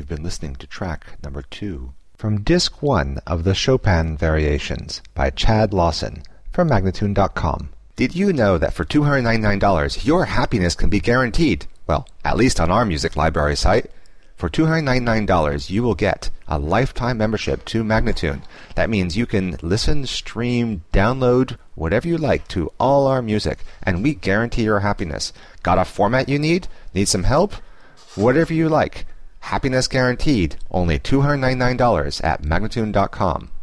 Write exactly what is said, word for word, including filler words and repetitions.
You've been listening to track number two from Disc one of the Chopin Variations by Chad Lawson from Magnatune dot com. Did you know that for two hundred ninety-nine dollars your happiness can be guaranteed? Well, at least on our music library site. For two hundred ninety-nine dollars you will get a lifetime membership to Magnatune. That means you can listen, stream, download, whatever you like to all our music, and we guarantee your happiness. Got a format you need? Need some help? Whatever you like. Happiness guaranteed. Only two hundred ninety-nine dollars at Magnatune dot com.